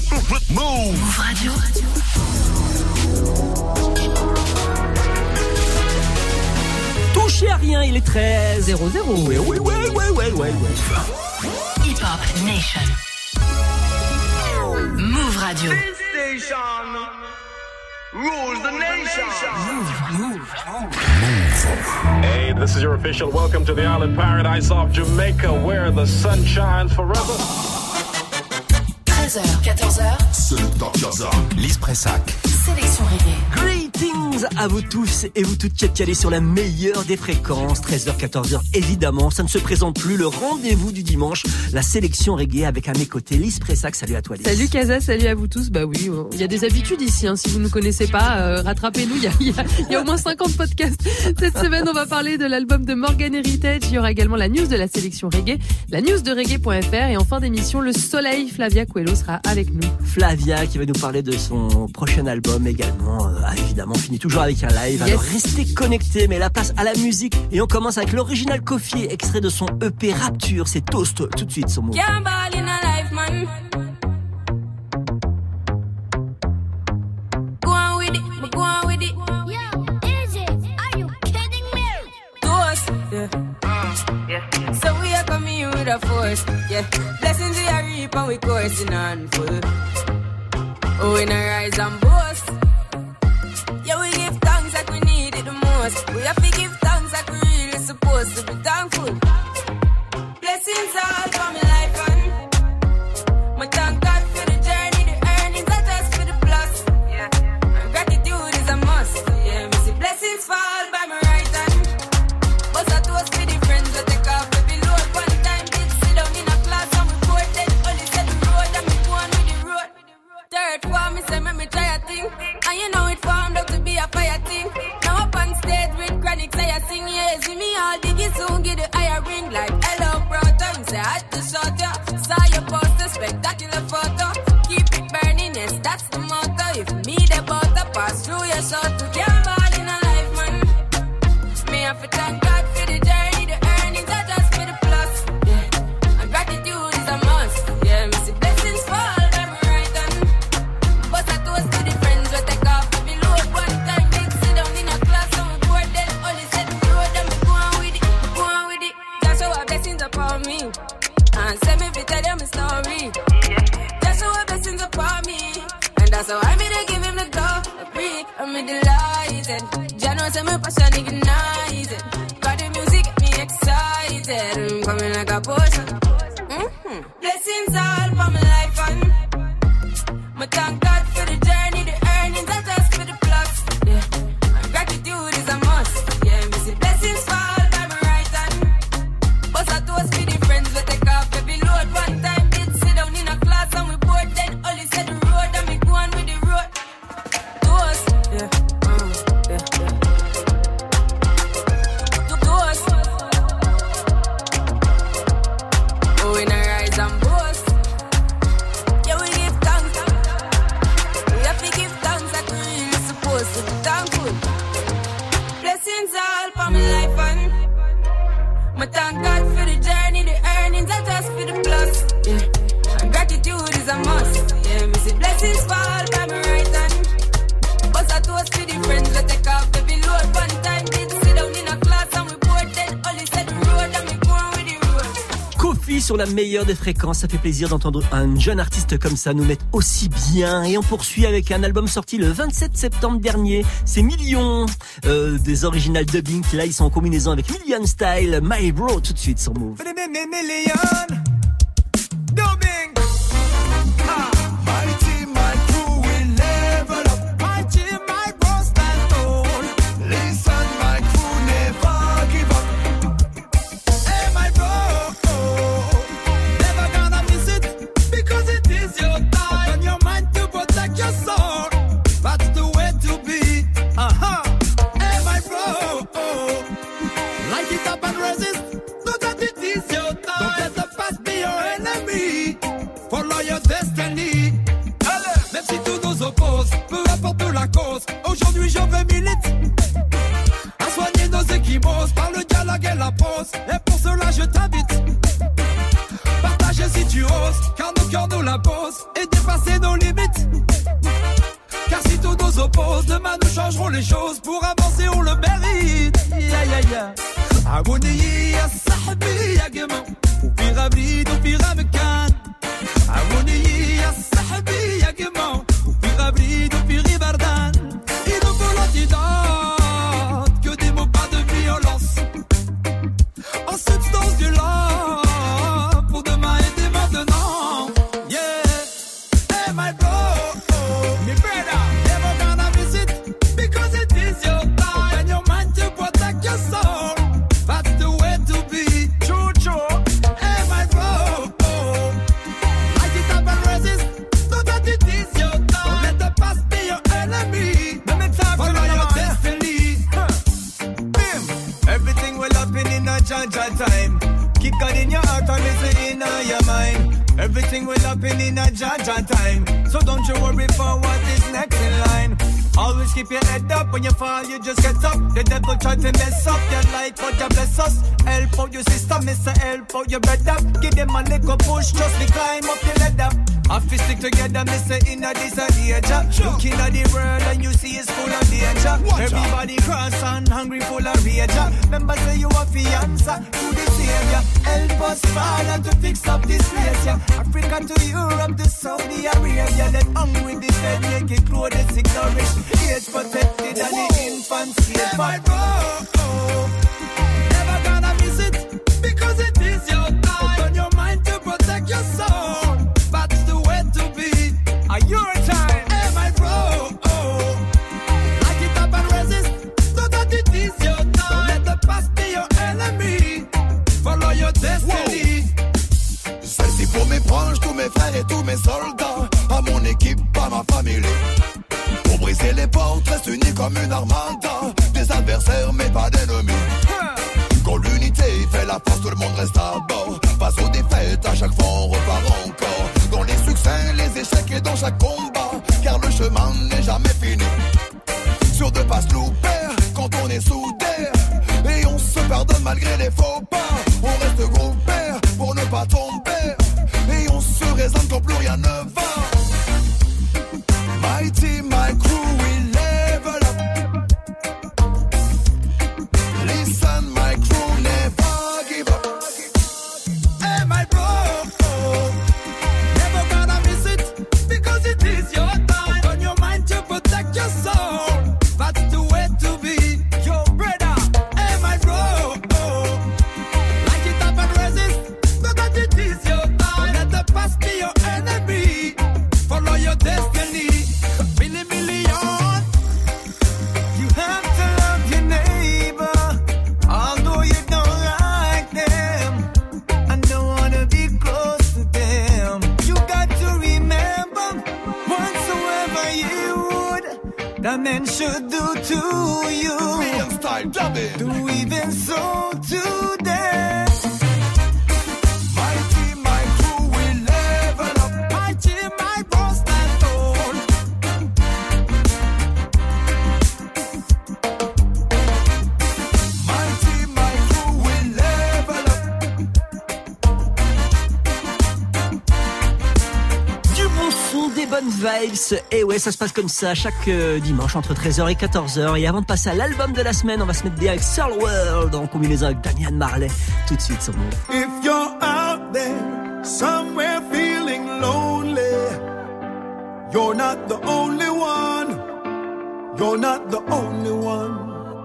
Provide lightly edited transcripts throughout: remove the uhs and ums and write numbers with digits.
Move Radio. Touchez à rien, il est 13-0-0. Oui. Hip Hop Nation. Move Radio. This station rules the nation. Move. Hey, this is your official welcome to the island paradise of Jamaica, where the sun shines forever. 13h, 14h. C'est Dr. Lise Pressac. Sélection reggae. Greetings à vous tous et vous toutes qui êtes calés sur la meilleure des fréquences. 13h, 14h, évidemment, ça ne se présente plus. Le rendez-vous du dimanche, la sélection reggae avec à mes côtés Lise Pressac. Salut à toi, Lise. Salut Casa, salut à vous tous. Bah oui, il y a des habitudes ici. Si vous ne nous connaissez pas, rattrapez-nous. Il y a au moins 50 podcasts. Cette semaine, on va parler de l'album de Morgan Heritage. Il y aura également la news de la sélection reggae, la news de reggae.fr et en fin d'émission, le soleil. Flavia Coelho sera avec nous. Flavia qui va nous parler de son prochain album également. Évidemment, on finit toujours avec un live. Yes. Alors restez connectés, mais la place à la musique. Et on commence avec l'original Koffee, extrait de son EP Rapture. C'est Toast tout de suite sur Move. So we are coming with a force, yeah. Blessings we are reap and we coursing on full. Oh, we not rise and boast. Yeah, we give thanks like we need it the most. We have to give thanks like we really supposed to be thankful. Blessings all for my life and my thank God for the journey, the earnings are just for the plus. Yeah, and gratitude is a must. Yeah, me see blessings fall by my right hand. But I toast to the friends that take off every load. One time did sit down in a class and we bored then only said the road and me go on with the road. Third form, me say me try a thing. And you know it formed up to be a fire thing. Now up on stage with chronic say I sing. Yeah, see me all diggy soon get the higher ring. Like hello brother, him say I had to shut ya. Saw your poster, spectacular photo. Keep it burning, yes that's the motto. If me the butter pass through your shot to gamble in a life man. Me have to thank God for the journey, the earnings are just for the plus. Yeah, and gratitude is a must. Yeah, me see blessings fall by my right hand. But I toast to the friends we take off every load. One time big sit down in a class and we bored then only said the road and me go on with it. Just show our blessings upon me and send me to tell them my story. Just show our blessings upon me and that's how I made to give him the glory. I'm delighted. Jah know say my passion ignited. Got the music get me excited. I'm coming like a potion. Blessings all for my life and my thank God for the journey, the earnings are just for the plus. Yeah, and gratitude is a must. Yeah, me see blessings fall by my right hand. But I toast for the friends we take off every load. One time did sit down in a class and we bored then only said the road and me go on with the road. Toast, yeah, yeah. Toast. Oh, we not rise and boast. Yeah, we give thanks. We have to give thanks like we really supposed to be thankful. Blessings all for my life and my thank God for the journey, the earnings are just for the plus. Yeah, and gratitude is a must. Yeah, me see blessings fall by my right hand. But I toast to the friends we take off every load. One time did sit down in a class and we bored then only said the road and me go on with the road. Koffee sur la meilleure des fréquences, ça fait plaisir d'entendre un jeune artiste comme ça nous mettre aussi bien. Et on poursuit avec un album sorti le 27 septembre dernier. C'est Millions, des original dubbing qui là ils sont en combinaison avec Million Style, My Bro tout de suite sur Move. Million dubbing. My team, my crew will level up. My team, my bro stand tall. Listen, my crew never give up. Hey, my bro, never gonna miss it because it is your time. Open your mind to protect your soul. That's the way to be. Hey, my bro, light it up and resist. Know that it is your time. Don't let the past be cœur nous l'impose et dépasser nos limites. Car si tous nous opposent, demain nous changerons les choses. Pour avancer on le mérite. عاوني يا صاحبي يا جماعة وفي غبريد وفي غبكان. عاوني يا صاحبي يا جماعة وفي غبريد وفي غبردان. Il nous faut l'antidote, que des mots pas de violence. En substance du love, pour demain et dès maintenant. Yeah, hey my bro, me brother, never gonna miss it, because it is your time. Open your mind to protect your soul. That's the way to be. True, true. Hey my bro, light it up and resist. Know that it is your time. Don't let the past be your enemy. Follow your destiny. Bim. Everything will happen in a Jaja time. Keep God in your heart and listen in your mind. Everything will happen in a Jaja time. So don't you worry for what is next in line. Always keep your head up. When you fall, you just get up. The devil try to mess up your life, but you bless us. Help out your sister, Mr. Help out your brother. Give them a little push, just to climb up the ladder. Have to stick together, Mr. Inna this a danger. Looking at the world and you see it's full of danger. Everybody cross and hungry, full of rage. Remember say you have the answer to the savior. Help us fall and to fix up this place, yeah. Africa to Europe to Saudi Arabia. Let hungry the fed, make it clothes, sick nourish. Age protected and the infants safe. My bro, never gonna miss it, because it is your time. Open your mind to protect your soul. That's the way to be. Your time. Hey my bro, light it up and resist. Know that it is your time. Don't let the past be your enemy. Follow your destiny. Celle-ci pour mes proches, tous mes frères et tous mes soldats. À mon équipe, à ma famille. Pour briser les portes, reste unis comme une armada. Des adversaires mais pas d'ennemis. Quand l'unité fait la force, tout le monde reste à bord. Face aux défaites, à chaque fois on repart encore. Dans les succès, les échecs et dans chaque combat. Car le chemin n'est jamais fini. Sûr de pas se louper quand on est soudés. Et on se pardonne malgré les faux pas. On reste groupés pour ne pas tomber. Et on se raisonne quand plus rien ne va. My team, my crew, we level up. Listen, my crew, never give up. Hey my bro, never gonna miss it, because it is your time. Open your mind to protect your soul. That's the way to be. Yo, brother. Hey my bro, light it up and resist. Know that it is your time. Don't let the past be your enemy. Follow your destiny. Million. You have to love your neighbor, although you don't like them. I don't wanna be close to them. You got to remember, whatsoever you would, that man should do to you. Real style, dub it. Do even so to them. My team, my crew, we level up. My team, my bro, stand tall. My team, my crew, we level up. Du bon son, des bonnes vibes. Et ouais, ça se passe comme ça chaque dimanche entre 13h et 14h. Et avant de passer à l'album de la semaine, on va se mettre bien avec Soul World en combinaison avec Damian Marley. Tout de suite sur Move. If you're out there, somewhere feeling lonely, you're not the only one. You're not the only one.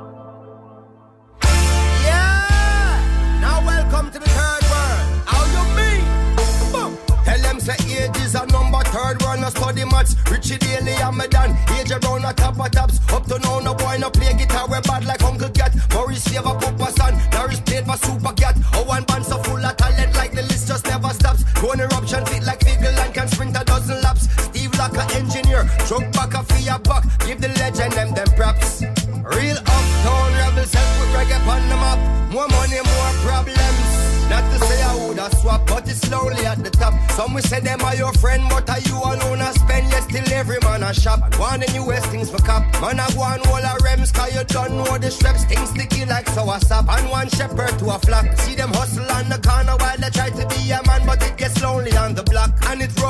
Yeah! Now welcome to the third world. How you mean? Boom. Tell them say age is a number. Third world no study maths. Richie Daly and me done. Age around the top of tops. Up to now no boy no play guitar. We bad like Uncle Cat. Maurice Favor Papa Son. Norris played for Super Cat. Oh, one band so full of talent like the list just never stops. One eruption fit like Eagle and can sprint a dozen laps. Steve Locker engineer. Drunk back a for your buck. Give the legend them props. Real uptown rebels help with reggae on the map. More money, more problems. Not to say I woulda swap, but it's slowly at the top. Some will say them are your friend, but are you alone a spend? Yes, still every man a shop. One of the newest things for cop. Man a go on all a rems, cause you don't know the straps. Things sticky like sour sap. And one shepherd to a flock. See them hustle on the corner while they try to be a man, but it gets lonely on the block. And it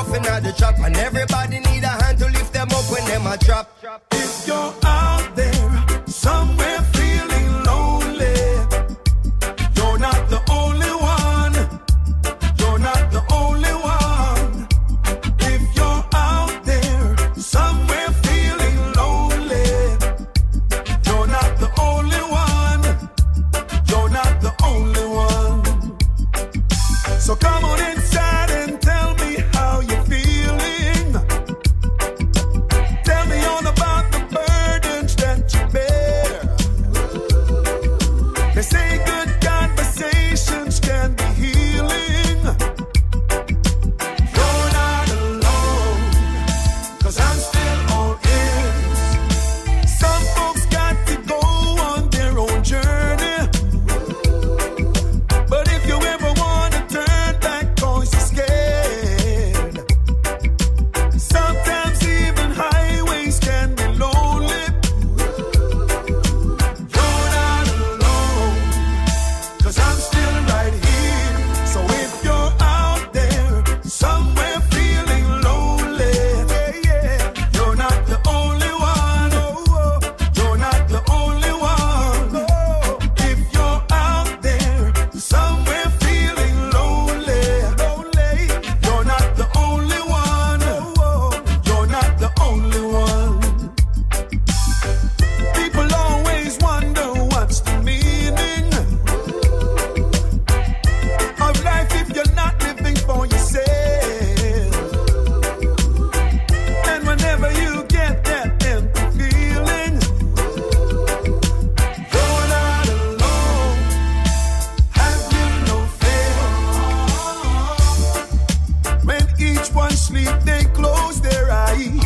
sleep, they close their eyes.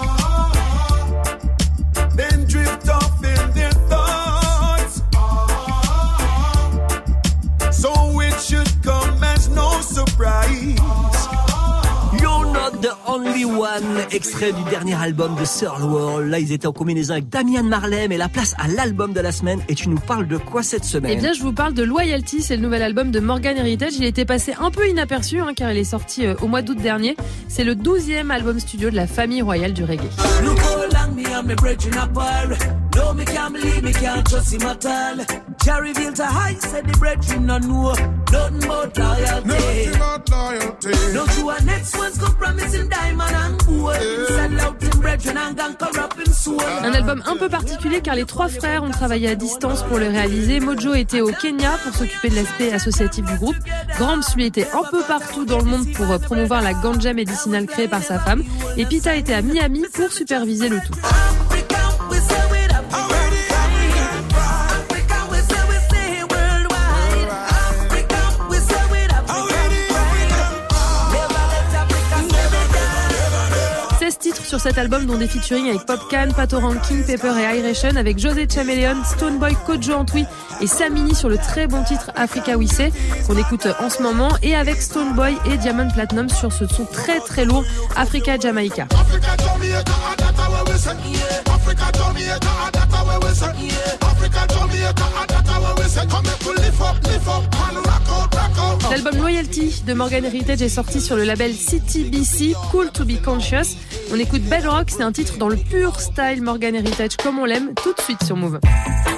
Then drift off in their thoughts. So it should come as no surprise. You're not the only one, extrait du dernier album de Third World. Là, ils étaient en combinaison avec Damian Marley, mais la place à l'album de la semaine. Et tu nous parles de quoi cette semaine? Eh bien, je vous parle de Loyalty, c'est le nouvel album de Morgan Heritage. Il était passé un peu inaperçu, car il est sorti au mois d'août dernier. C'est le 12e album studio de la famille royale du reggae. Un album un peu particulier car les trois frères ont travaillé à distance pour le réaliser. Mojo était au Kenya pour s'occuper de l'aspect associatif du groupe. Gramps lui était un peu partout dans le monde pour promouvoir la ganja médicinale créée par sa femme. Et Pita était à Miami pour superviser le tout. Titres sur cet album dont des featuring avec Popcaan, Patoran, King Pepper et Iration, avec José Chameleon, Stoneboy, Kojo Antwi et Samini sur le très bon titre Africa We Say qu'on écoute en ce moment, et avec Stoneboy et Diamond Platnumz sur ce son très très lourd Africa Jamaica. L'album Loyalty de Morgan Heritage est sorti sur le label CTBC, Cool to Be Conscious. On écoute Bedrock, c'est un titre dans le pur style Morgan Heritage comme on l'aime, tout de suite sur Move.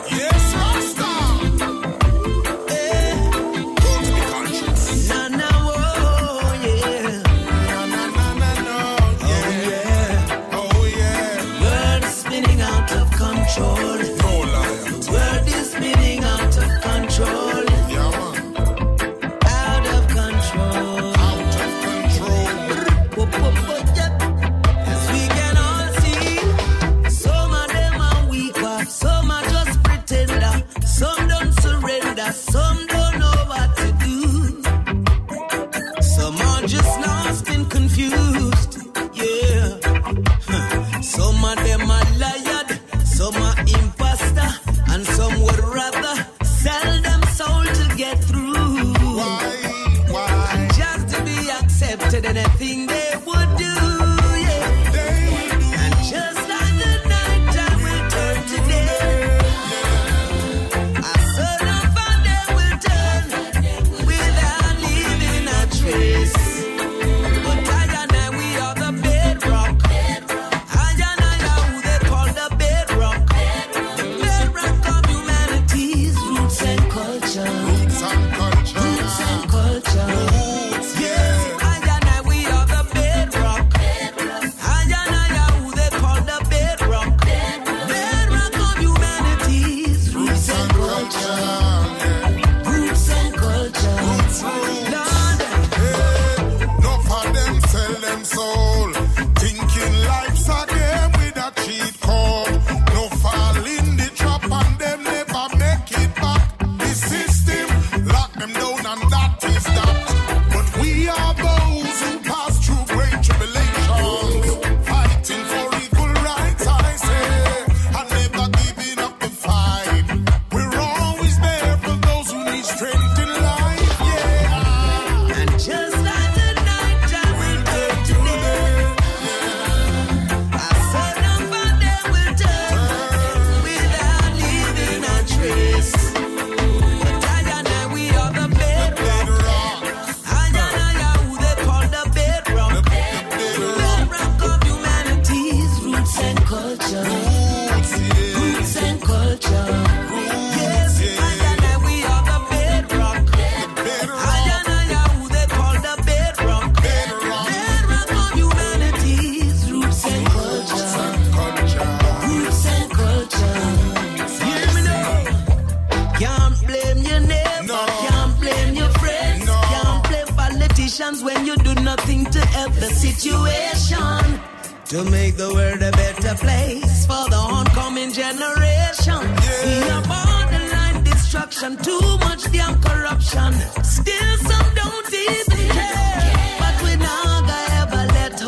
When you do nothing to help the situation, to make the world a better place for the oncoming generation. We are borderline destruction, too much damn corruption. Still some don't even care, but we not gonna ever let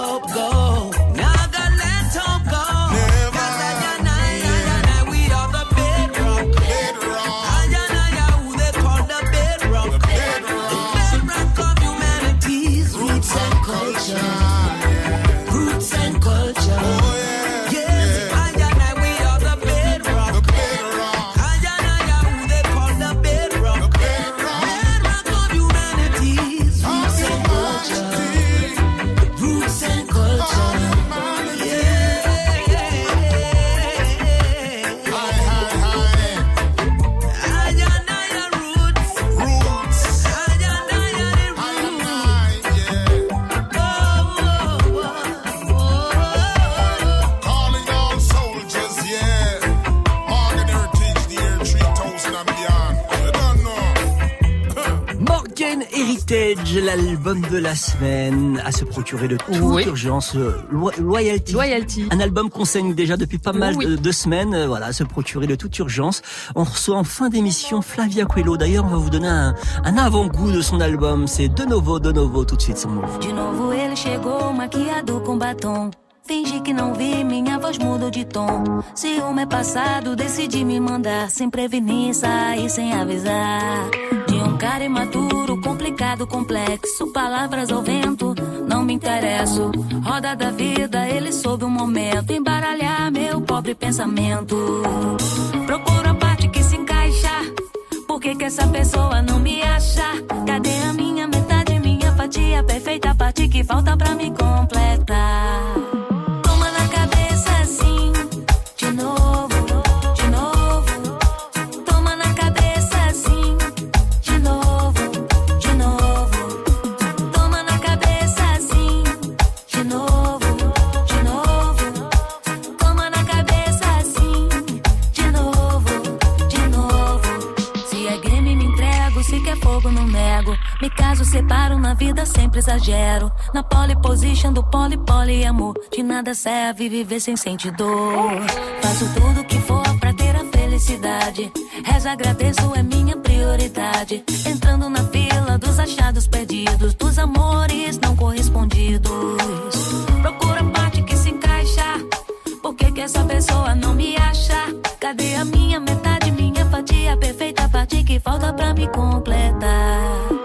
Riley, l'album de la semaine, à se procurer de toute urgence. Loyalty. Un album qu'on saigne déjà depuis pas mal de semaines. Voilà, à se procurer de toute urgence. On reçoit en fin d'émission Flavia Coelho. D'ailleurs, on va vous donner un avant-goût de son album. C'est De Novo, tout de suite sur Move. De novo ele chegou, maquiado com batom. Fingi que não vi, minha voz mudou de tom. Ciúme é passado, decidi me mandar. Sem prevenir, sair sem avisar. De um cara imaturo, complicado, complexo. Palavras ao vento, não me interesso. Roda da vida, ele soube um momento. Embaralhar meu pobre pensamento. Procuro a parte que se encaixa. Por que essa pessoa não me acha? Cadê a minha metade, minha fatia perfeita? A parte que falta pra me completar. Me caso, separo, na vida sempre exagero. Na pole position do poliamor. De nada serve viver sem sentir dor. Faço tudo que for pra ter a felicidade. Rezo, agradeço, é minha prioridade. Entrando na fila dos achados perdidos. Dos amores não correspondidos. Procura a parte que se encaixa. Por que essa pessoa não me acha? Cadê a minha metade, minha fatia perfeita? A parte que falta pra me completar.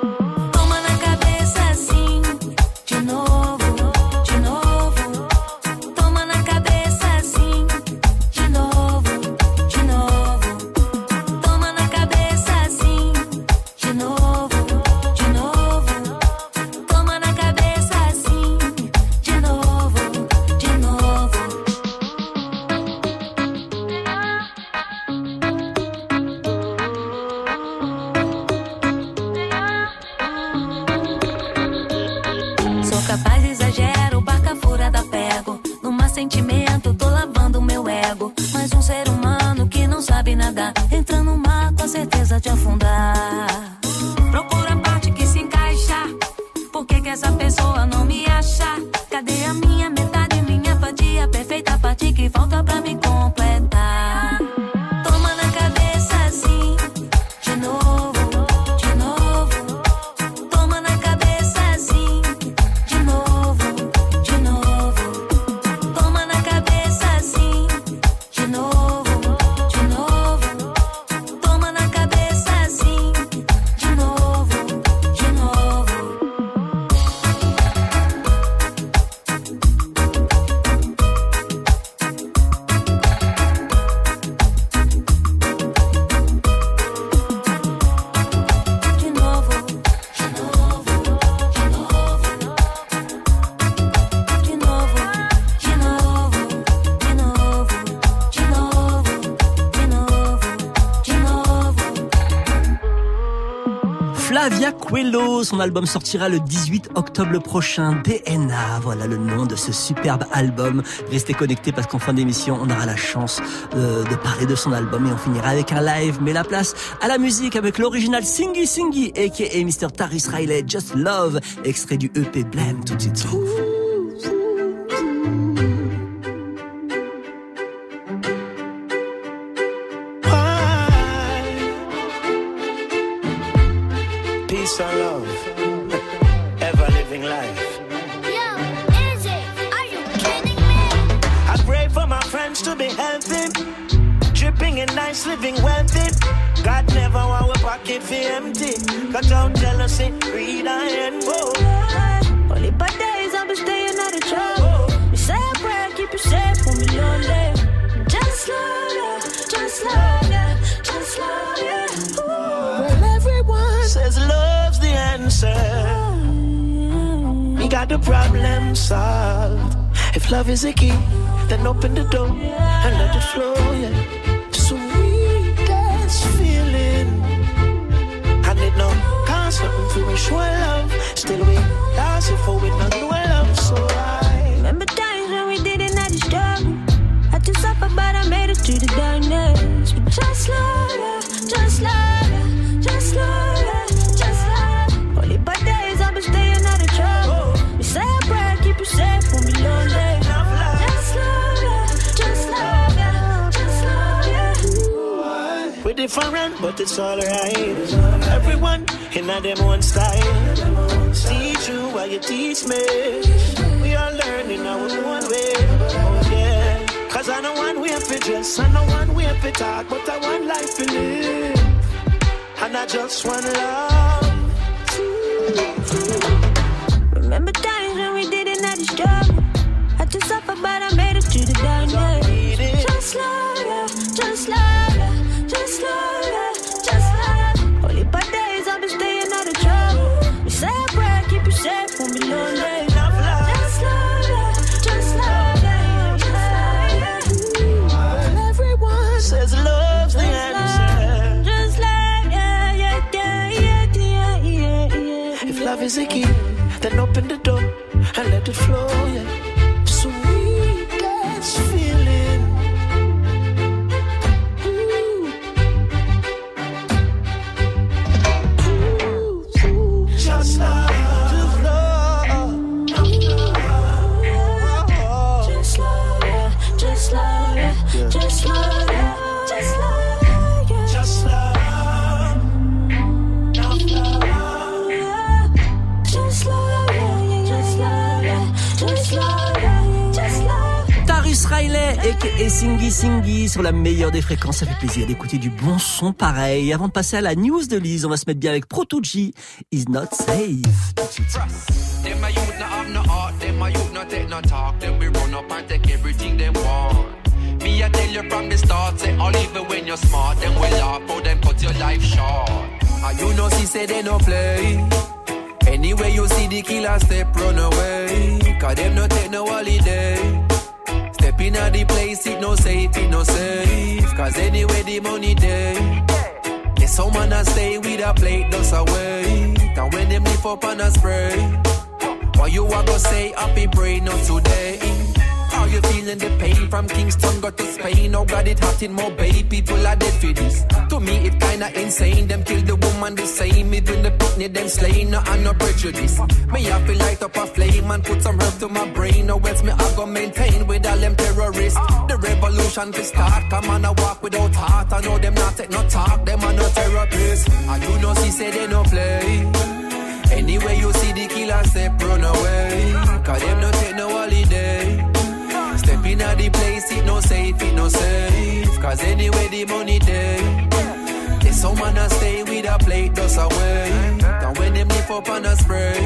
Entrando no mar com a certeza de afundar. Procura a parte que se encaixa. Por que essa pessoa não me acha? Cadê a minha metade, minha fatia perfeita? A parte que falta pra me completar. Toma na cabeça assim, de novo, de novo. Toma na cabeça assim, de novo, de novo. Toma na cabeça assim, de novo. Flavia Coelho, son album sortira le 18 octobre prochain. DNA, voilà le nom de ce superbe album. Restez connectés parce qu'en fin d'émission, on aura la chance de parler de son album et on finira avec un live. Mais la place à la musique avec l'original Singy Singy, a.k.a. Mr. Tarrus Riley, Just Love, extrait du EP Blame, tout de suite sur Move. Peace and love, ever living life. Yo, Izzy, are you kidding me? I pray for my friends to be healthy, dripping in nice, living wealthy. God never want a pocket for empty. Cut out jealousy, greed and envy. Only bad days I'll be staying out of trouble. You say a prayer, keep you safe from me lonely. Just love ya, just love ya, just love ya. Well, everyone says love's the answer. We got the problem solved. If love is the key, then open the door and let it flow, yeah. Sweetest feeling. And it no cost nothing for we show love. Still we lost it for we not know love. So I remember times when we didn't have the struggle. Had to suffer but I made it through the darkness. But just love ya, just love ya, just love ya, just love. Only bad days different, but it's alright. Everyone in a them own style. Teach you while you teach me. We are learning our own way. Yeah. Cause I know one way for dress, I know one way for talk, but I want life to live. And I just want love. Remember times when we didn't have the struggle. Had to suffer, but I made it to the darkness. Just love, yeah, just love, yeah, just love, yeah, just love. Only by days I'll be staying out of trouble. We say a prayer, keep you safe from me lonely. Just love, yeah, just love, yeah, just love, yeah. Everyone says love's the answer. Just love, yeah, yeah, yeah, yeah, yeah, yeah. If love is a key, then open the door and let it flow, yeah. Sweet dance feeling. Just love. Just love. Just love, yeah, just love, yeah, just love, yeah, just love, yeah, just love. Tarrus Riley et Singy Singy sur la meilleure des fréquences. Ça fait plaisir d'écouter du bon son pareil. Avant de passer à la news de Lise, on va se mettre bien avec Proto-G. Is Not Safe. Them my youth not have no heart, them my youth not take no talk. Them we run up and take everything them want. Me I tell you from the start, say all even when you're smart, them will laugh, oh them cut your life short. And you know she say they no play. Anyway you see the killer step, run away. Cause them no take no holiday. Step in at the place, it no safe, it no safe. Cause anyway the money day. There's someone that stay with a plate, just away. And when them lift up and a spray, what you a go say, happy pray, not today. Are you feeling the pain from Kingston got to Spain? Oh God, it hot in Mobay, people are dead for this. To me it kinda insane, them kill the woman the same. Even the picnic them slain, no and no prejudice. Me have to light up a flame and put some herb to my brain. Or else me I go maintain with all them terrorists. The revolution to start, come on I walk without heart. I know them not take no talk, them are no therapists. And you know she say they no play. Anyway you see the killer step, run away. Cause them no take no holiday. Step in at the place, it no safe, it no safe. Cause anyway the money day. There's someone that stay with a plate, just away. And when them lift up and a spray,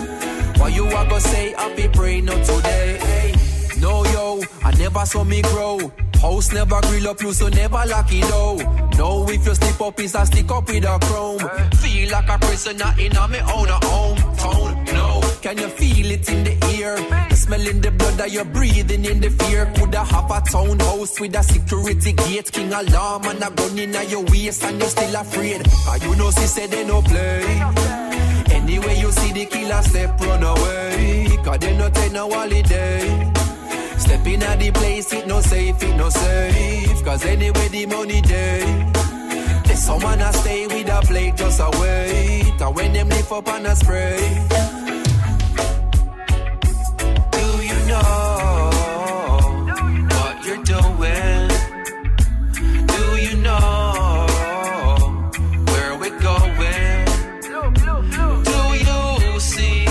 what you a go say, happy pray, not today. No yo, I never saw me grow. House never grill up you, so never lock it out. No, if you slip up, it's a stick up with a chrome. Feel like a prisoner in a me own hometown. No, can you feel it in the air? The smell in the blood that you're breathing in the fear. Coulda have a townhouse with a security gate, king alarm and a gun in your waist, and you're still afraid. Cause you know she said they no play. Anyway you see the killer step, run away. Cause they no take no holiday. Step in at the place, it no safe, it no safe. Cause anyway the money day. There's someone that stay with a plate, just away. And when them lift up and a spray, do you know what you're doing? Do you know where we're going? Do you see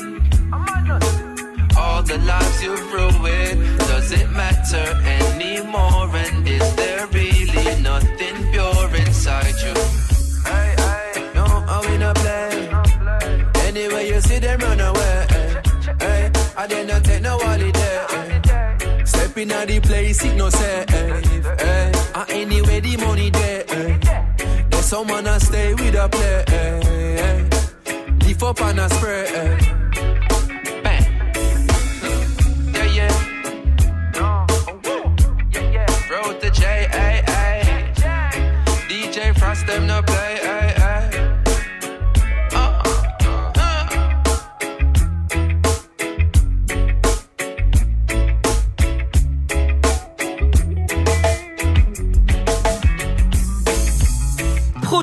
all the lives you've ruined? Does it matter anymore? And is there really nothing pure inside you? No, I will not play. Anyway you see them run away. I did not take no holiday. Step in at the place, it no safe. Anyway the money there. There's someone that stay with a play. Lift up and a spray. DJ Frost them no play.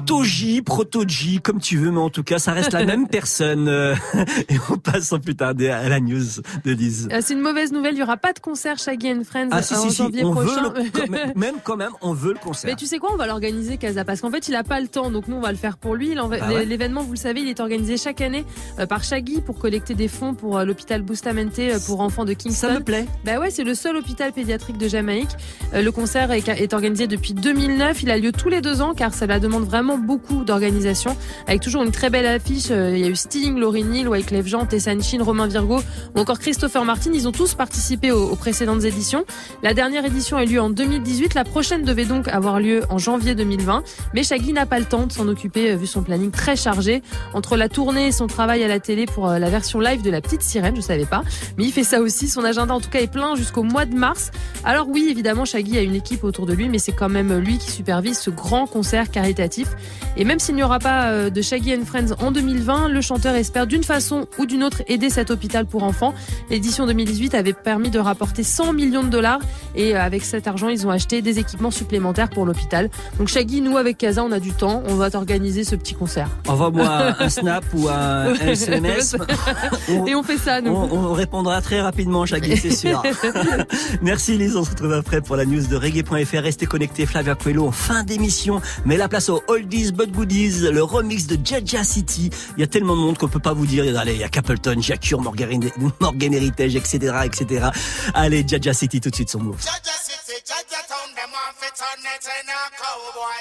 Proto-G, comme tu veux, mais en tout cas, ça reste la même personne. Et on passe sans plus tarder à la news de Lise. C'est une mauvaise nouvelle, il n'y aura pas de concert Shaggy and Friends en janvier on prochain. Quand même, on veut le concert. Mais tu sais quoi, on va l'organiser, Casa, parce qu'en fait, il a pas le temps, donc nous, on va le faire pour lui. L'événement, vous le savez, il est organisé chaque année par Shaggy pour collecter des fonds pour l'hôpital Bustamante pour enfants de Kingston. Ça me plaît. Bah ouais, c'est le seul hôpital pédiatrique de Jamaïque. Le concert est organisé depuis 2009. Il a lieu tous les 2 ans, car ça la demande vraiment beaucoup d'organisation, avec toujours une très belle affiche. Il y a eu Sting, Lauryn Hill, Wyclef Jean, Tessan Chin, Romain Virgo ou encore Christopher Martin. Ils ont tous participé aux précédentes éditions. La dernière édition a eu lieu en 2018. La prochaine devait donc avoir lieu en janvier 2020. Mais Shaggy n'a pas le temps de s'en occuper vu son planning très chargé. Entre la tournée et son travail à la télé pour la version live de La Petite Sirène, je savais pas. Mais il fait ça aussi. Son agenda en tout cas est plein jusqu'au mois de mars. Alors oui, évidemment, Shaggy a une équipe autour de lui, mais c'est quand même lui qui supervise ce grand concert caritatif. Et même s'il n'y aura pas de Shaggy and Friends en 2020, le chanteur espère d'une façon ou d'une autre aider cet hôpital pour enfants. L'édition 2018 avait permis de rapporter 100 millions de dollars et avec cet argent, ils ont acheté des équipements supplémentaires pour l'hôpital. Donc Shaggy, nous avec Casa, on a du temps, on va t'organiser ce petit concert. Envoie-moi un snap ou un SMS. Et on fait ça, nous. On répondra très rapidement, Shaggy, c'est sûr. Merci Lise, on se retrouve après pour la news de reggae.fr. Restez connectés, Flavia Coelho en fin d'émission. Mais la place aux oldies but goodies, le remix de Jaja City. Il y a tellement de monde qu'on peut pas vous dire. Allez, il y a Capleton, Jacure, Morgan Heritage, etc., etc. Allez, Jaja City tout de suite sur Move. Jaja City, Jaja Town, them off it on it in a cowboy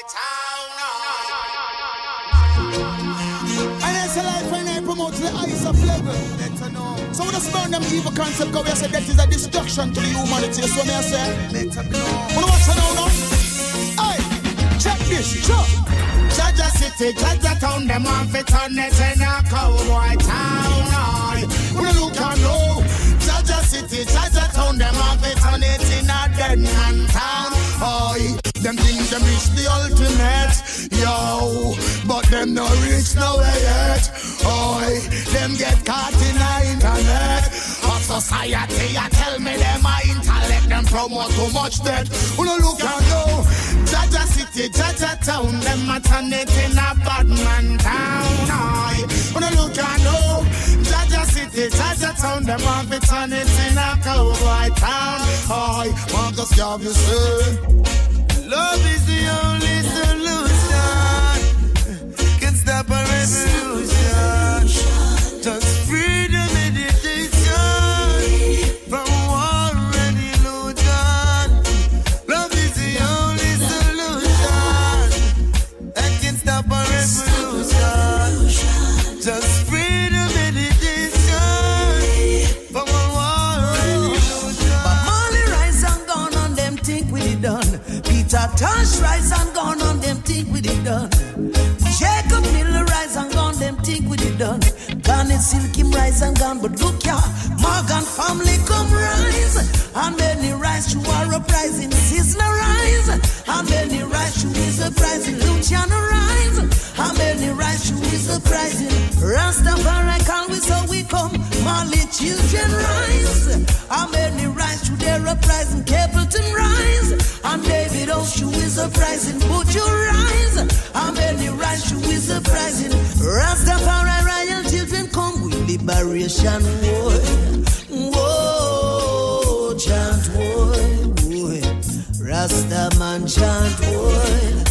town. And it's a life when I promote the highest of level. So we just burn them evil concept, because we say that is a destruction to the humanity. So me I say, wanna watch it now? Hey, check this, check. Jaja City, Jaja Town, them off it on it in a cowboy town. Wanna look and know. Jaja City, Jaja Town, them off it on it in a dead man town. Oi, them think them reach the ultimate, yo, but them no reach nowhere yet. Oi, them get caught in the internet. Of society, I tell me them my intellect, them promote too much debt. Wanna look and know. Jaja City, Jaja Town, them a turn it in a bad man town. Oi, wanna look and know. Jaja City, Jaja Town, them off it on it in a cowboy town. Oi, Marcus Garvey say, love is the only solution. Can stop a revolution. Just freedom, meditation from war and illusion. Love is the only solution that can stop a revolution. Just freedom, meditation from war and illusion. But Molly rise and gone on them think we it done. Peter Tosh rise and gone on them think we it done. Jacob Miller rise and gone them think we it done. Garnet Silkim rise and gone, but look ya, Morgan family come rise. And many rise to our uprising, Sizzler rise. And many rise to his uprising, Luciano rise. And many rise to his uprising, Rastafari can we so we come. Molly children rise. And many rise to their uprising, Capleton rise. And David Oshu is uprising, Butcher rise. And many rise to his uprising, Rastafari royal children come with liberation war. Whoa, chant war, Rasta man chant war.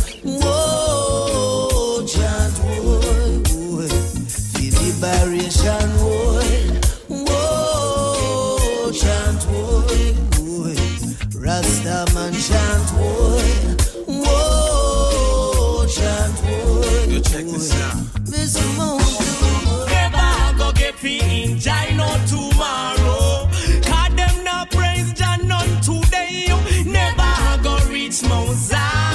Whoa, chant war, the liberation war. Whoa, chant war, Rasta man chant war. Whoa, chant war. You check this out. Mr. Moon. Never go get feeling Jah no tomorrow. Cause them no praise Jah none today. Never go reach Mount Zion.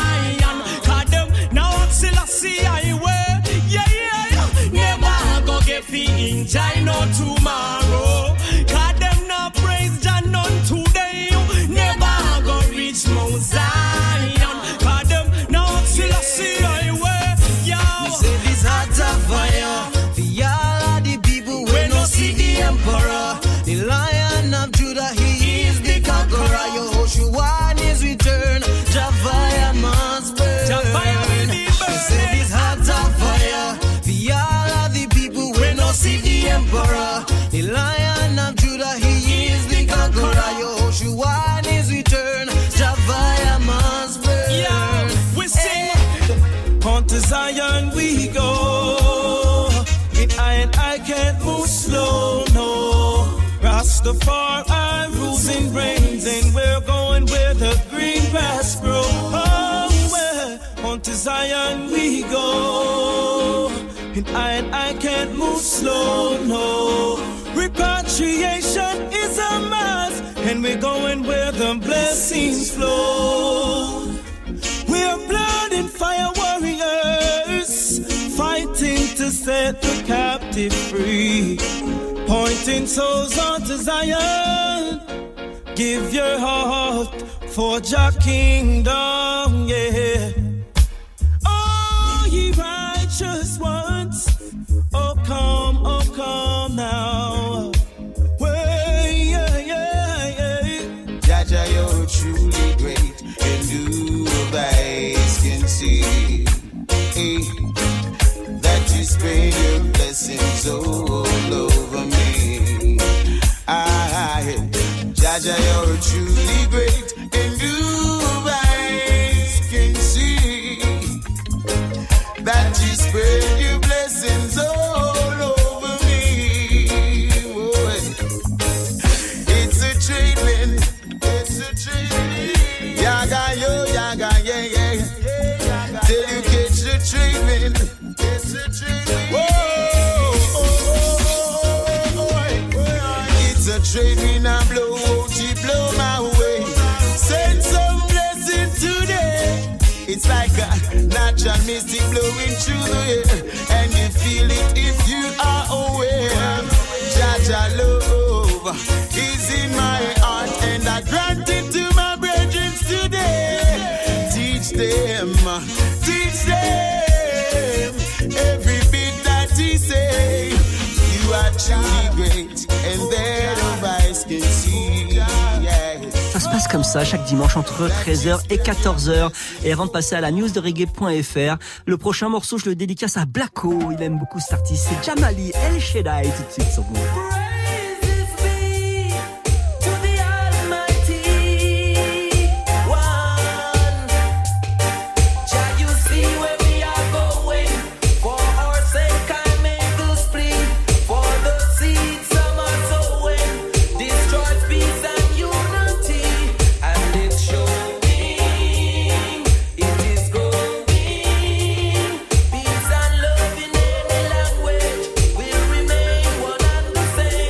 Rastafari rules and reigns, and we're going where the green grass grows. Oh, where onto Zion we go, and I can't move slow, no. Repatriation is a must, and we're going where the blessings flow. We're blood and fire warriors, fighting to set the captive free, pointing souls onto Zion. Give your heart for Jah kingdom, yeah. Oh, ye righteous ones, oh come now. Well, yeah. Jah, you're truly great, and who of eyes can see that you spread your blessings all over me. Jah, you're truly great, and who of eyes can see that you spread your blessings all over me. Oh, it's a trade wind. Yaga, yeah. Till you catch the trade wind. It's a trade wind. It's a trade wind, I blow, won't you blow my way? Send some blessing today. It's like a natural mystic blowing through the air, and you feel it if you are aware. Jah love is in my heart, and I grant it to my brethren today. Teach them every bit that he say. You are truly great, and that of eyes can see. Yeah. Ça se passe comme ça chaque dimanche entre 13h et 14h. Et avant de passer à la news de reggae.fr, le prochain morceau, je le dédicace à Blacko. Il aime beaucoup cet artiste, c'est Jamali El Shaddai, tout de suite sur vous. Peace and love in any language will remain one and the same.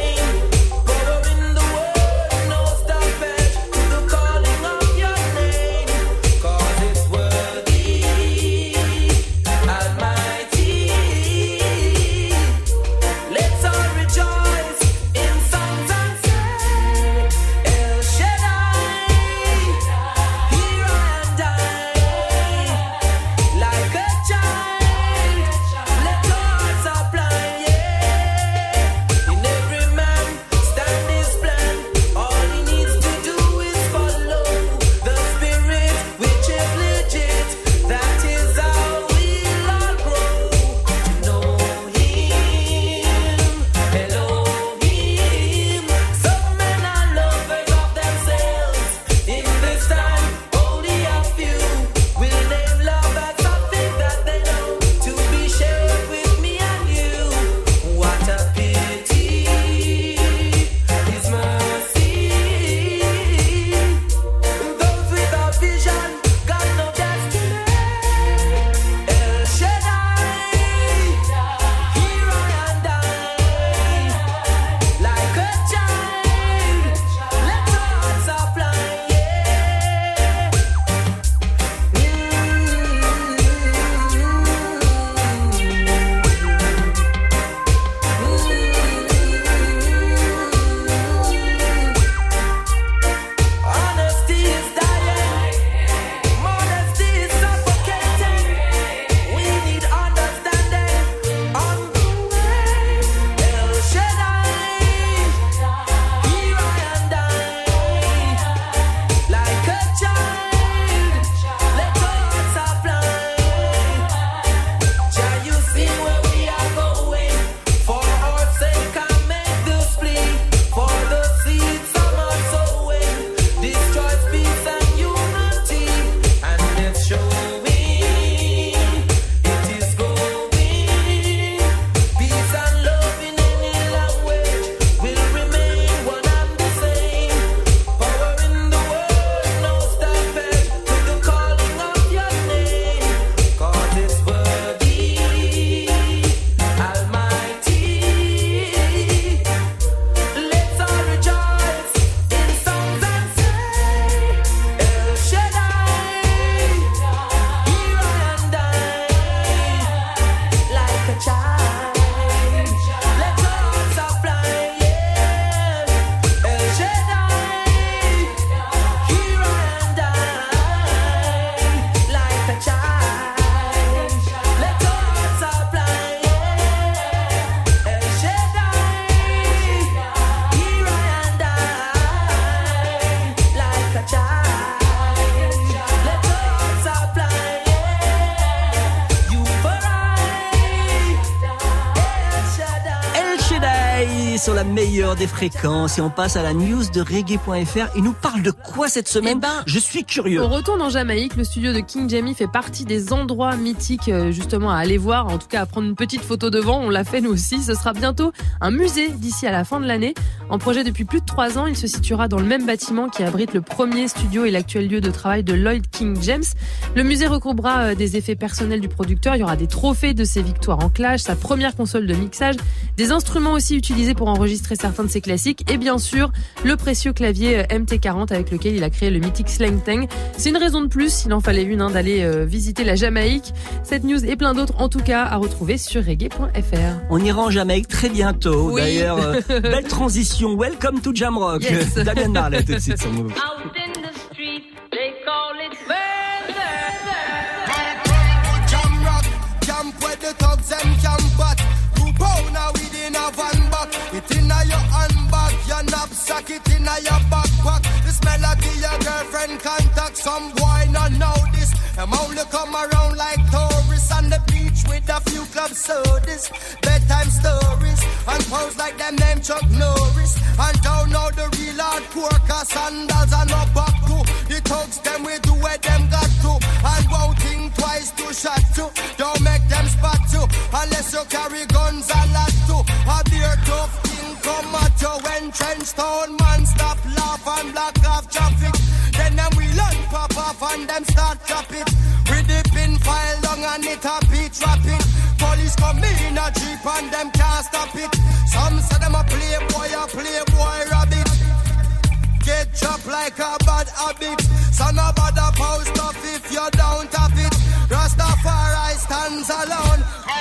la meilleure des fréquences et on passe à la news de reggae.fr. Il nous parle de quoi cette semaine? Je suis curieux. On retourne en Jamaïque. Le studio de King Jammy fait partie des endroits mythiques justement à aller voir, en tout cas à prendre une petite photo devant. On l'a fait nous aussi. Ce sera bientôt un musée d'ici à la fin de l'année. En projet depuis plus de 3 ans, il se situera dans le même bâtiment qui abrite le premier studio et l'actuel lieu de travail de Lloyd King James. Le musée regroupera des effets personnels du producteur. Il y aura des trophées de ses victoires en clash, sa première console de mixage, des instruments aussi utilisés pour enregistrer certains de ses classiques et bien sûr le précieux clavier MT40 avec lequel il a créé le mythique Slang Tang. C'est une raison de plus, s'il en fallait une, d'aller visiter la Jamaïque. Cette news et plein d'autres en tout cas à retrouver sur reggae.fr. On ira en Jamaïque très bientôt. Oui. D'ailleurs, belle transition. Welcome to Jamrock. Yes. Damien Marley tout de suite sur Move. Out in the street, they call it murder. Jamrock, camp where the thugs and camp. 2 pound now within a van back. It in a your handbag, your knapsack, it in a your backpack. This melody your girlfriend contact. Some boy not know this. Them only come around like tourists on the beach with a few club sodas, bedtime stories, and pose like them name Chuck Norris. And don't know the real hardcore, cause sandals are no back to. The thugs them we do where them got to. And won't think twice to shot to. Don't make them spot you, unless you carry guns a lot to. A beer tough thing come at you when trench town man stop laugh and block off traffic. Then them we learn pop off and them start chop it. With the pin file long and it a beat rapid. Police come in a jeep and them can't stop it. Some say them a playboy rabbit. Get chopped like a bad habit. So no bother post up if you don't have it. Rastafari stands alone.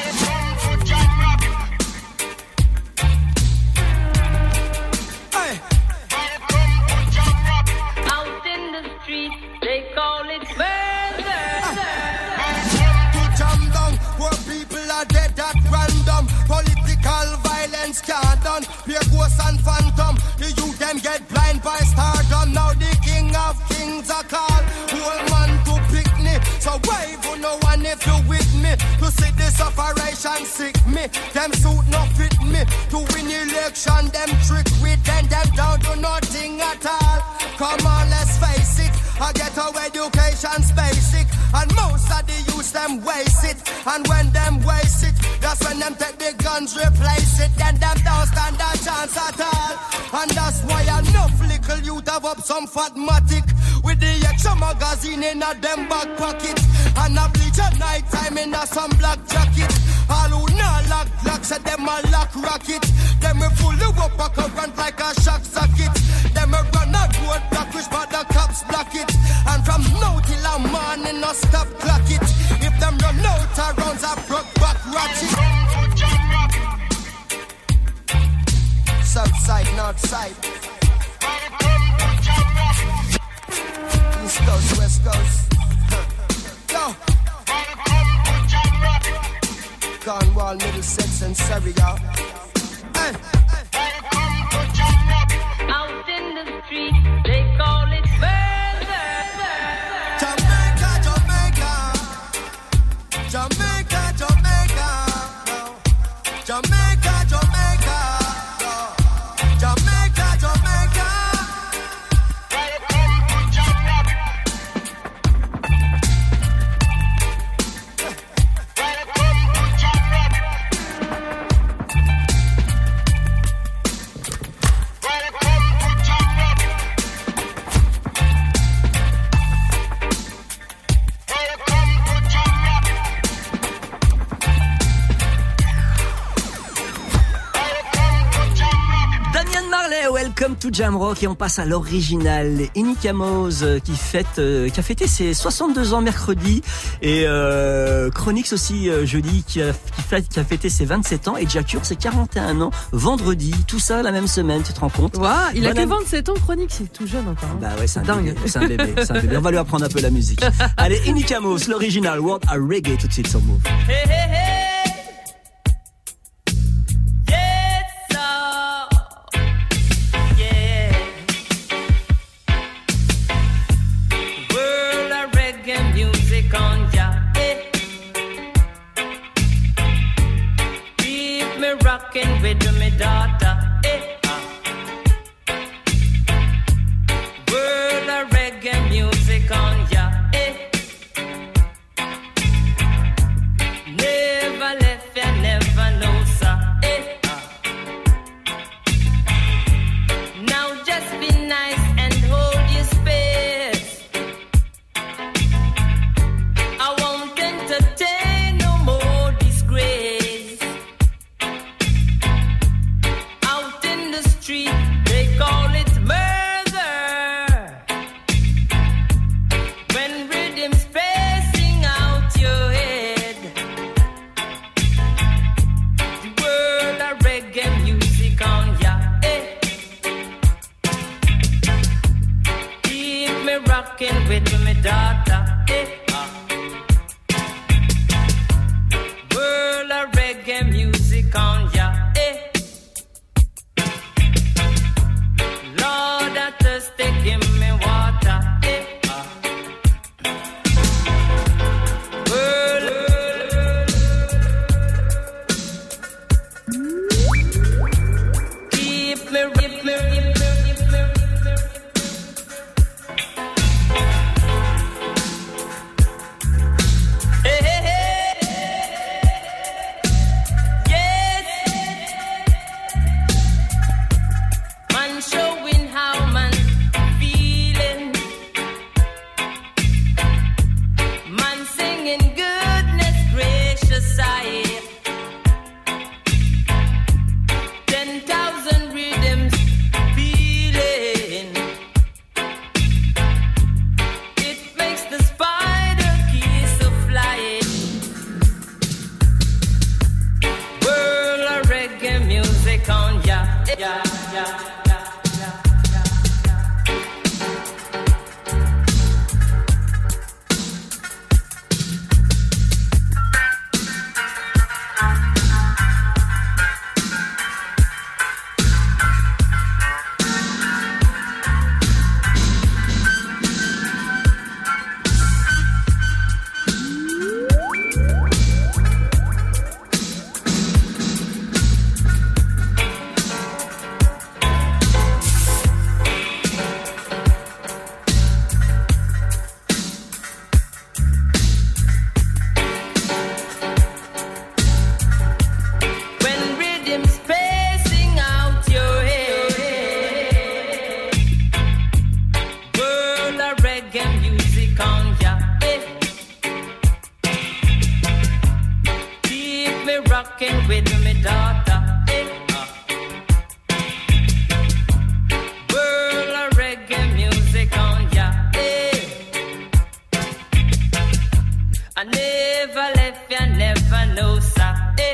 Hey. Out in the street, they call it murder. To jam down, where people are dead at random. Political violence can't done. Pure ghosts and phantom. The youth them get blind by stardom. Now the king of kings are called. Whole man to pick me. So wave on no one if you with me. To see this operation sick me. Them suit no fit me. To win election, them trick with them. Them don't do nothing at all. Come on, let's face it. I get our education's basic. And most of the youth them waste it. And when them waste it, that's when them take the guns, replace it. Then them don't stand a chance at all. And that's why enough little youth have up some fatmatic. With the extra magazine in a them back pocket. And a bleach at night time in a some black jacket. All who not lock blocks at them a lock rocket. Them we full up a current like a shock socket. Them we run a road block which but the cops block it. And from now till a morning no stop clock it. If them run out of rounds a broke back ratchet. South side, north side. East coast, west coast. Yo. Cornwall, Middlesex and Surrey, y'all. Hey. Out in the street, they call it murder. Jamaica, Jamaica. Jamaica, Jamaica. Jamaica, Jamaica. Jamaica, Jamaica. Welcome to Jamrock et on passe à l'original. Inika Mose qui a fêté ses 62 ans mercredi et Chronix aussi jeudi qui a fêté ses 27 ans et Jacure ses 41 ans vendredi. Tout ça la même semaine, tu te rends compte? Wow, il a que 27 ans, Chronix, c'est tout jeune encore. Hein. Bah ouais, c'est un dingue. Bébé, c'est un bébé, c'est un bébé. On va lui apprendre un peu la musique. Allez, Inika Mose, l'original World à Reggae tout de suite sur Move. Hey, hey, hey. Rockin' with me daughter, eh. with my daughter. World of reggae music on ya. Lord, I thirsty, give me water. Keep me. Showing how man feeling, man singing goodness gracious I 10,000 rhythms feeling. It makes the spider keys to flying. World of reggae music on ya. Rocking with me daughter. World of reggae music on ya. I never left ya, never know, sir.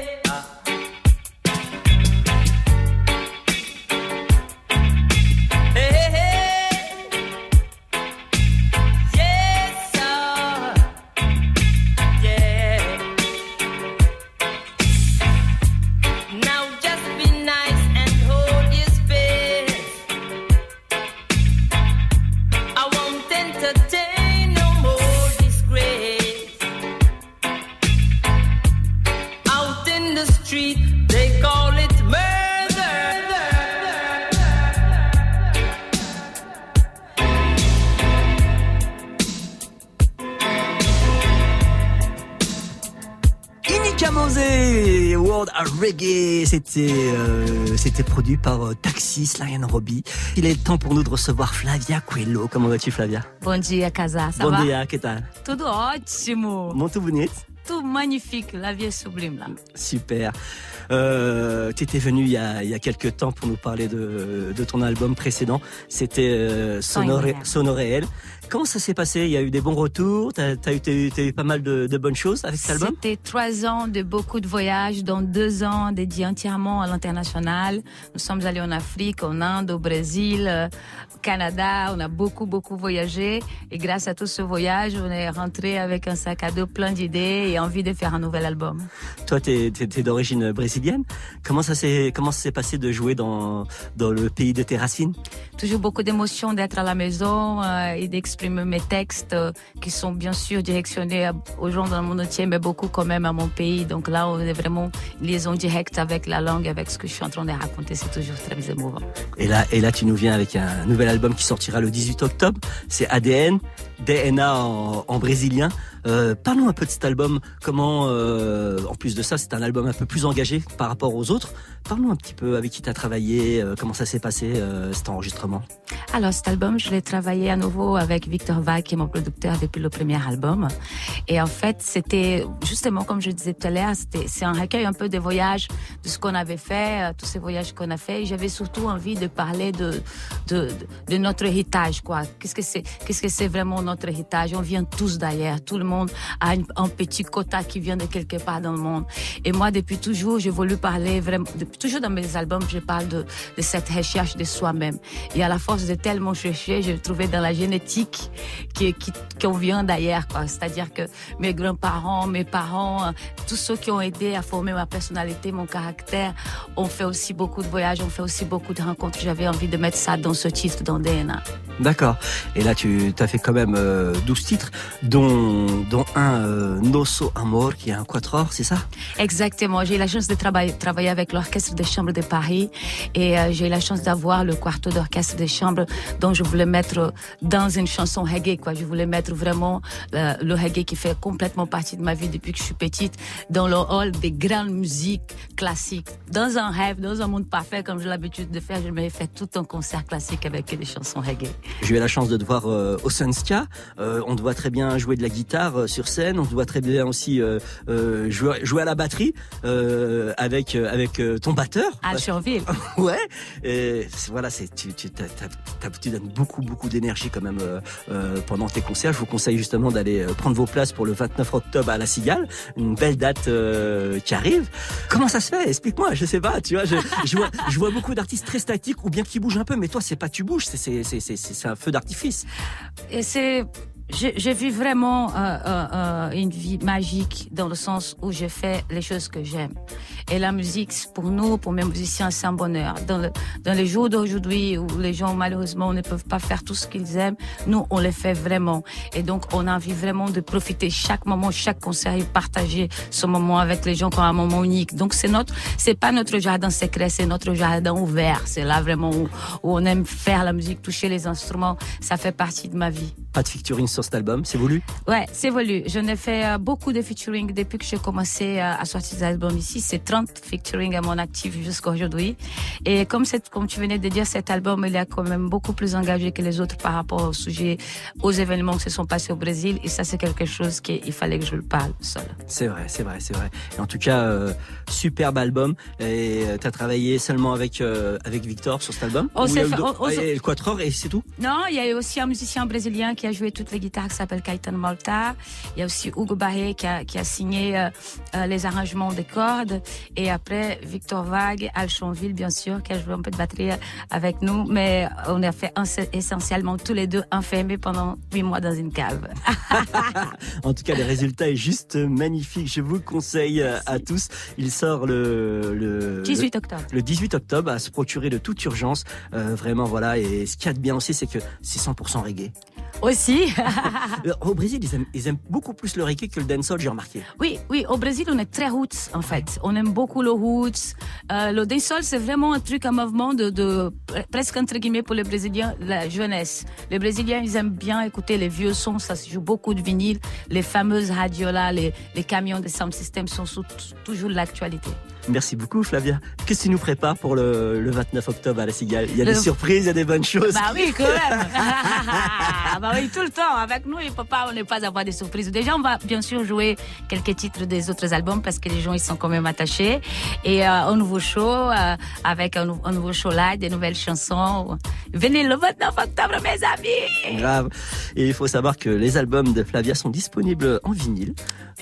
World of Reggae, c'était produit par Taxis, Lion Robbie. Il est temps pour nous de recevoir Flavia Coelho. Comment vas-tu, Flavia? Bom dia, Casa. Ça Bom va? dia, que tal? Tudo ótimo. Muito bonito. Tout magnifique, la vie est sublime là. Super. Tu étais venu il y a quelques temps pour nous parler de ton album précédent. C'était Sonoréel. Comment ça s'est passé? Il y a eu des bons retours? T'as eu pas mal de bonnes choses avec cet album? C'était 3 ans de beaucoup de voyages, dont 2 ans dédiés entièrement à l'international. Nous sommes allés en Afrique, en Inde, au Brésil, au Canada. On a beaucoup voyagé. Et grâce à tout ce voyage, on est rentré avec un sac à dos plein d'idées et envie de faire un nouvel album. Toi, t'es d'origine brésilienne. Comment ça s'est passé de jouer dans le pays de tes racines? Toujours beaucoup d'émotions d'être à la maison et d'exprimer mes textes qui sont bien sûr directionnés aux gens dans le monde entier, mais beaucoup quand même à mon pays. Donc là, on est vraiment une liaison directe avec la langue, avec ce que je suis en train de raconter. C'est toujours très émouvant. Et là, tu nous viens avec un nouvel album qui sortira le 18 octobre. C'est ADN, DNA en brésilien. Parlons un peu de cet album. Comment, en plus de ça, c'est un album un peu plus engagé par rapport aux autres. Parlons un petit peu avec qui tu as travaillé, comment ça s'est passé cet enregistrement. Alors cet album, je l'ai travaillé à nouveau avec Victor Vague, qui est mon producteur depuis le premier album. Et en fait, c'était justement, comme je disais tout à l'heure, c'est un recueil un peu des voyages, de ce qu'on avait fait, tous ces voyages qu'on a fait. Et j'avais surtout envie de parler de notre héritage, quoi. Qu'est-ce que c'est vraiment notre héritage? On vient tous d'ailleurs. Tout le monde a un petit quota qui vient de quelque part dans le monde. Et moi, depuis toujours, j'ai voulu parler vraiment, toujours dans mes albums, je parle de cette recherche de soi-même. Et à la force de tellement cherché, je le trouvais dans la génétique qu'on vient d'ailleurs, quoi. C'est-à-dire que mes grands-parents, mes parents, tous ceux qui ont aidé à former ma personnalité, mon caractère, ont fait aussi beaucoup de voyages, ont fait aussi beaucoup de rencontres. J'avais envie de mettre ça dans ce titre, dans DNA. D'accord. Et là, tu as fait quand même 12 titres, dont un Nosso Amor, qui est un quatuor, c'est ça? Exactement. J'ai eu la chance de travailler avec l'Orchestre des Chambres de Paris et j'ai eu la chance d'avoir le quarto d'orchestre des chambres dont je voulais mettre dans une chanson reggae, quoi. Je voulais mettre vraiment le reggae qui fait complètement partie de ma vie depuis que je suis petite, dans le hall des grandes musiques classiques. Dans un rêve, dans un monde parfait, comme j'ai l'habitude de faire, je m'avais fait tout un concert classique avec des chansons reggae. J'ai eu la chance de te voir au Sunstia. On te voit très bien jouer de la guitare sur scène. On te voit très bien aussi jouer à la batterie avec ton batteur. À Chanville. Ouais. Et voilà, tu donnes beaucoup d'énergie quand même pendant tes concerts. Je vous conseille justement d'aller prendre vos places pour le 29 octobre à La Cigale, une belle date qui arrive. Comment ça se fait? Explique-moi. Je sais pas. Tu vois, je vois beaucoup d'artistes très statiques ou bien qui bougent un peu, mais toi c'est pas tu bouges, c'est un feu d'artifice. Et je vis vraiment une vie magique dans le sens où je fais les choses que j'aime. Et la musique, pour nous, pour mes musiciens, c'est un bonheur. Dans les jours d'aujourd'hui où les gens, malheureusement, ne peuvent pas faire tout ce qu'ils aiment, nous, on les fait vraiment. Et donc, on a envie vraiment de profiter chaque moment, chaque concert et partager ce moment avec les gens comme un moment unique. Donc, c'est pas notre jardin secret, c'est notre jardin ouvert. C'est là vraiment où on aime faire la musique, toucher les instruments. Ça fait partie de ma vie. Pas de featuring sur cet album, c'est voulu? Ouais, c'est voulu. Je n'ai fait beaucoup de featuring depuis que j'ai commencé à sortir des albums ici. C'est 30 featuring à mon actif jusqu'à aujourd'hui. Et comme tu venais de dire, cet album, il est quand même beaucoup plus engagé que les autres par rapport au sujet, aux événements qui se sont passés au Brésil. Et ça, c'est quelque chose qu'il fallait que je le parle seul. C'est vrai. Et en tout cas, superbe album. Et t'as travaillé seulement avec Victor sur cet album? Et le quatuor et c'est tout? Non, il y a aussi un musicien brésilien qui a joué toutes les guitares qui s'appelle Caetano Malta. Il y a aussi Hugo Barré qui a signé les arrangements des cordes. Et après, Victor Vague, Al Chanville, bien sûr, qui a joué un peu de batterie avec nous. Mais on a fait essentiellement tous les deux enfermés pendant 8 mois dans une cave. En tout cas, le résultat est juste magnifique. Je vous le conseille à tous. Il sort le 18 octobre. Le 18 octobre, à se procurer de toute urgence. Vraiment, voilà. Et ce qu'il y a de bien aussi, c'est que c'est 100% reggae. Aussi. Au Brésil, ils aiment beaucoup plus le reggae que le dancehall, j'ai remarqué. Oui, au Brésil, on est très roots, en fait. On aime beaucoup le roots. Le dancehall, c'est vraiment un truc, un mouvement de presque entre guillemets pour les Brésiliens, la jeunesse. Les Brésiliens, ils aiment bien écouter les vieux sons, ça se joue beaucoup de vinyle. Les fameuses radios là, les camions de sound system sont toujours de l'actualité. Merci beaucoup, Flavia. Qu'est-ce que tu nous prépares pour le 29 octobre à La Cigale? Il y a des surprises, il y a des bonnes choses. Bah oui, quand même. Bah oui, tout le temps. Avec nous, on n'est pas avoir des surprises. Déjà, on va bien sûr jouer quelques titres des autres albums parce que les gens, ils sont quand même attachés. Et un nouveau show, avec un nouveau show live, des nouvelles chansons. Venez le 29 octobre, mes amis. Grave. Et il faut savoir que les albums de Flavia sont disponibles en vinyle.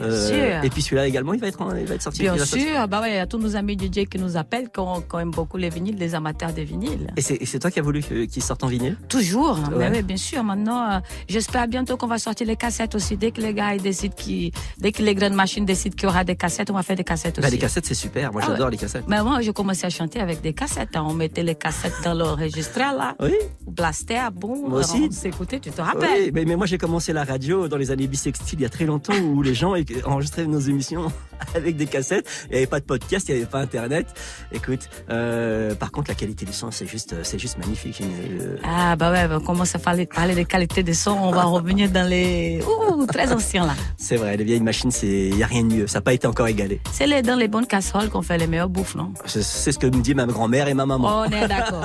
Et puis celui-là également, il va être sorti. Bien sûr. Bah ouais, tous nos amis DJ qui nous appellent, qui aiment beaucoup les vinyles, les amateurs des vinyles. Et c'est toi qui as voulu qu'ils sortent en vinyle? Toujours, ouais. Mais oui, bien sûr. Maintenant, j'espère bientôt qu'on va sortir les cassettes aussi. Dès que les gars décident dès que les grandes machines décident qu'il y aura des cassettes, on va faire des cassettes aussi. Les cassettes, c'est super. Moi, j'adore les cassettes. Mais moi, j'ai commencé à chanter avec des cassettes. On mettait les cassettes dans l'enregistreur, là. Oui. Blaster, bon. Moi aussi. On s'écoutait, tu te rappelles? Oui, mais moi, j'ai commencé la radio dans les années bissextiles il y a très longtemps où les gens enregistraient nos émissions avec des cassettes. Il n'y avait pas de podcast, il n'y avait pas Internet. Écoute, par contre, la qualité du son, c'est juste magnifique. Ah, bah ouais, on commence à parler de qualité de son, on va revenir dans les très anciens, là. C'est vrai, les vieilles machines, il n'y a rien de mieux. Ça n'a pas été encore égalé. C'est dans les bonnes casseroles qu'on fait les meilleures bouffes, non? C'est ce que me dit ma grand-mère et ma maman. On est d'accord.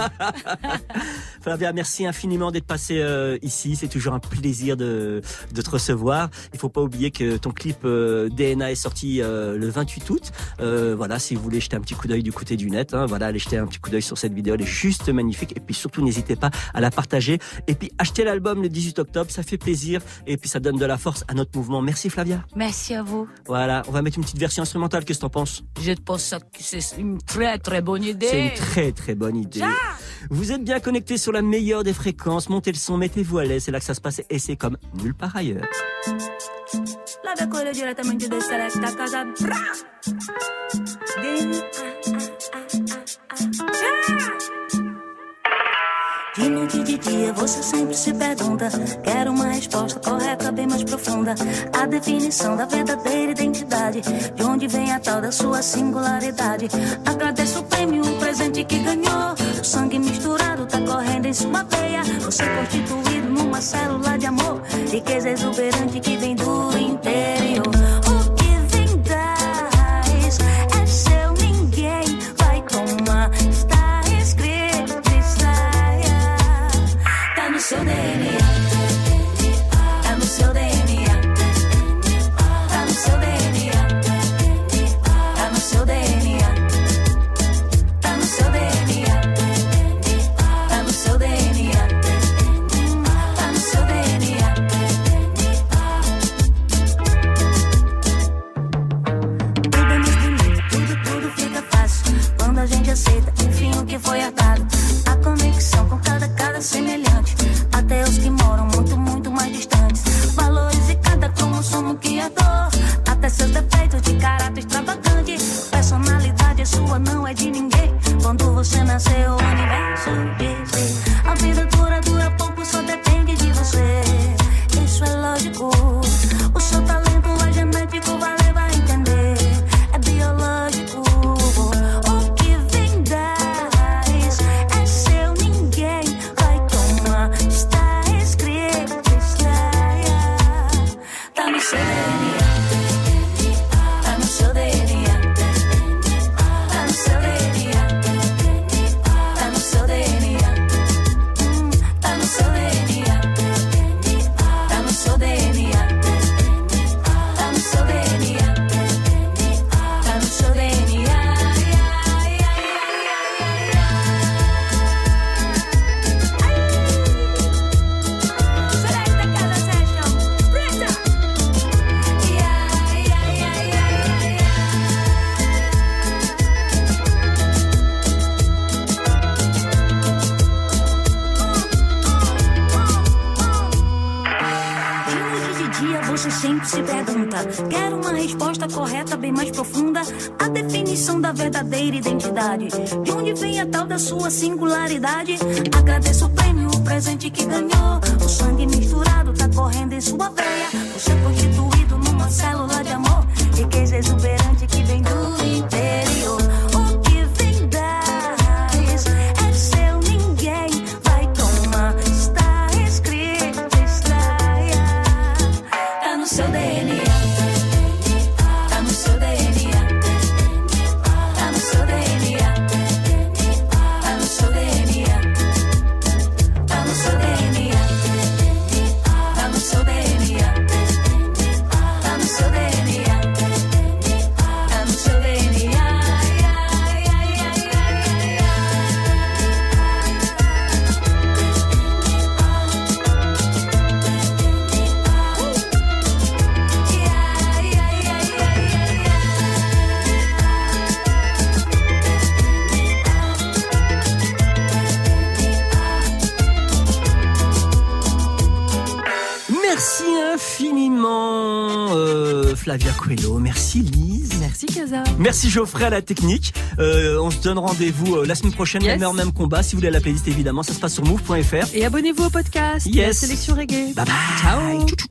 Flavia, merci infiniment d'être passée ici. C'est toujours un plaisir de te recevoir. Il faut pas oublier que ton clip DNA est sorti le 28 août. Voilà, si vous voulez jeter un petit coup d'œil du côté du net, voilà, allez jeter un petit coup d'œil sur cette vidéo. Elle est juste magnifique. Et puis surtout, n'hésitez pas à la partager. Et puis, achetez l'album le 18 octobre. Ça fait plaisir. Et puis, ça donne de la force à notre mouvement. Merci, Flavia. Merci à vous. Voilà, on va mettre une petite version instrumentale. Qu'est-ce que t'en penses? Je pense que c'est une très, très bonne idée. C'est une très, très bonne idée. Vous êtes bien connectés sur la meilleure des fréquences. Montez le son, mettez-vous à l'aise. C'est là que ça se passe et c'est comme nulle part ailleurs. Lave a coelho diretamente do Select da Casa Bra. De noite e de dia você sempre se pergunta. Quero uma resposta correta, bem mais profunda. A definição da verdadeira identidade. De onde vem a tal da sua singularidade. Agradeço o prêmio, o presente que ganhou. O sangue misturado tá correndo em sua veia. Você constituído numa célula de amor. Riqueza exuberante que vem do interior. O que vem das é seu, ninguém vai tomar. Está escrito, tá no seu DNA. Tá no seu DNA. Tá no seu DNA. Tá no seu DNA. Tá no seu DNA. Tá no seu DNA. Tá no seu DNA. Tudo é mais bonito, tudo fica fácil quando a gente aceita, enfim, o que foi herdado. A conexão com cada semelhante. Até os que moram muito, muito mais distantes. Valores e cada cromossomo que é dor. Até seus defeitos de caráter extravagante. Personalidade é sua, não é de ninguém. Quando você nasceu, o universo disse: a vida dura pouco, só depende de você. Isso é lógico. O seu talento é genético, vai levar a entender. É biológico. O que vem das é seu, ninguém vai tomar. Está escrito, tá no seu DNA. Tá no seu DNA. Tá no seu DNA. Tá no seu DNA. Tá no seu DNA. Tá no seu DNA. Tá no seu DNA. Tá no seu DNA. Select Casa Session. Brita. De noite e de dia você sempre se pergunta. Quero uma resposta correta, bem mais profunda. A definição da verdadeira identidade. De onde vem a tal da sua singularidade. Agradeço o prêmio, o presente que ganhou. O sangue misturado tá correndo em sua veia. Você é constituído numa célula de amor. Riqueza exuberante que vem do interior. O que vem das é seu, ninguém vai tomar. Está escrito, tá no seu DNA. Tá no seu DNA. Tá no seu DNA. Tá no seu DNA. Tá no seu DNA. Tá no seu DNA. Tá no seu DNA. Tá no seu DNA. Merci infiniment Flavia Coelho, merci Lise. Merci Casa. Merci Geoffrey à la technique. On se donne rendez-vous la semaine prochaine, Yes. même heure, même combat. Si vous voulez la playlist, évidemment, ça se passe sur move.fr. Et abonnez-vous au podcast. Yes. La sélection reggae. Bye bye. Ciao. Tchou, tchou.